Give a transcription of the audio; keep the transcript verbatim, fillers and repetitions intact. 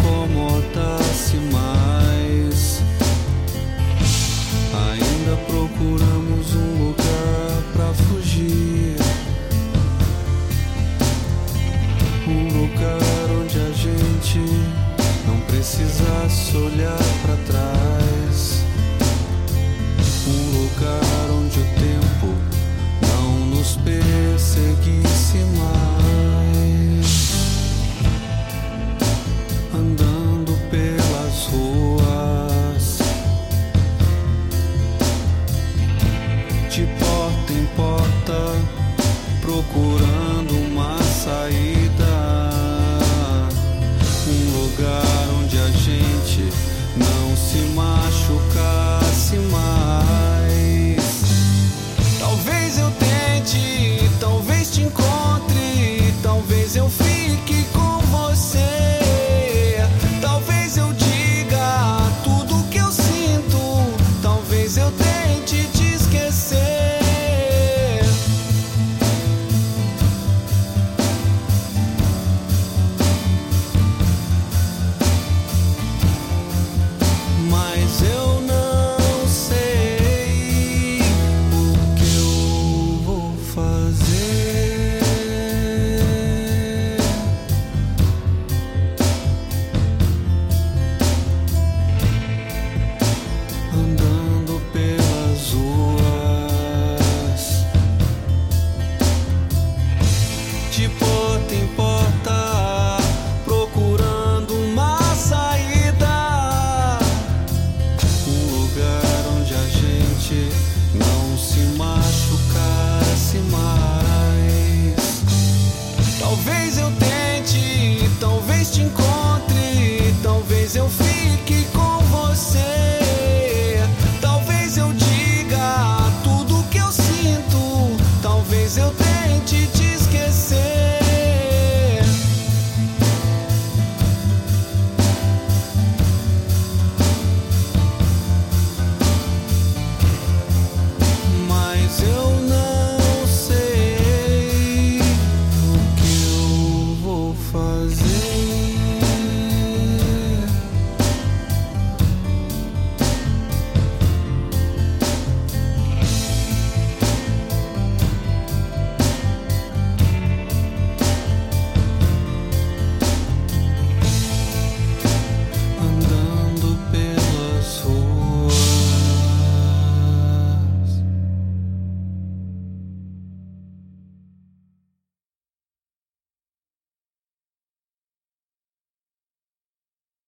incomodasse mais. Ainda procuramos um lugar pra fugir, um lugar onde a gente não precisasse olhar pra trás, um lugar onde o tempo não nos perseguisse mais. Andando pelas ruas, de porta em porta, procurando uma saída, um lugar onde a gente não se machucasse mais.